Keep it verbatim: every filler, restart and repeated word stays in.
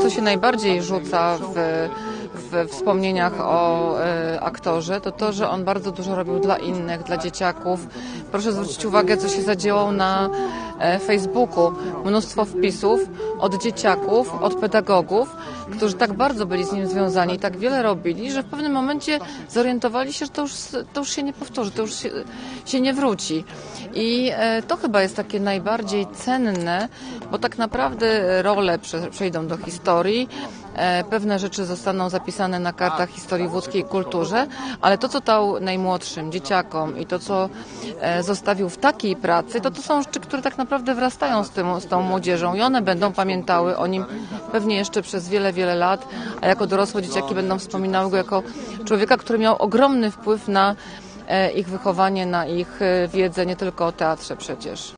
co się najbardziej rzuca w, w wspomnieniach o e, aktorze, to to, że on bardzo dużo robił dla innych, dla dzieciaków. Proszę zwrócić uwagę, co się zadziało na e, Facebooku. Mnóstwo wpisów od dzieciaków, od pedagogów, którzy tak bardzo byli z nim związani i tak wiele robili, że w pewnym momencie zorientowali się, że to już, to już się nie powtórzy, to już się, się nie wróci. I e, to chyba jest takie najbardziej cenne, bo tak naprawdę role prze, przejdą do historii, e, pewne rzeczy zostaną zapisane na kartach historii w łódzkiej kulturze, ale to, co dał najmłodszym dzieciakom i to, co e, zostawił w takiej pracy, to to są rzeczy, które tak naprawdę wrastają z, tym, z tą młodzieżą i one będą pamiętały o nim pewnie jeszcze przez wiele, wiele lat, a jako dorosłe dzieciaki będą wspominały go jako człowieka, który miał ogromny wpływ na ich wychowanie, na ich wiedzę, nie tylko o teatrze przecież.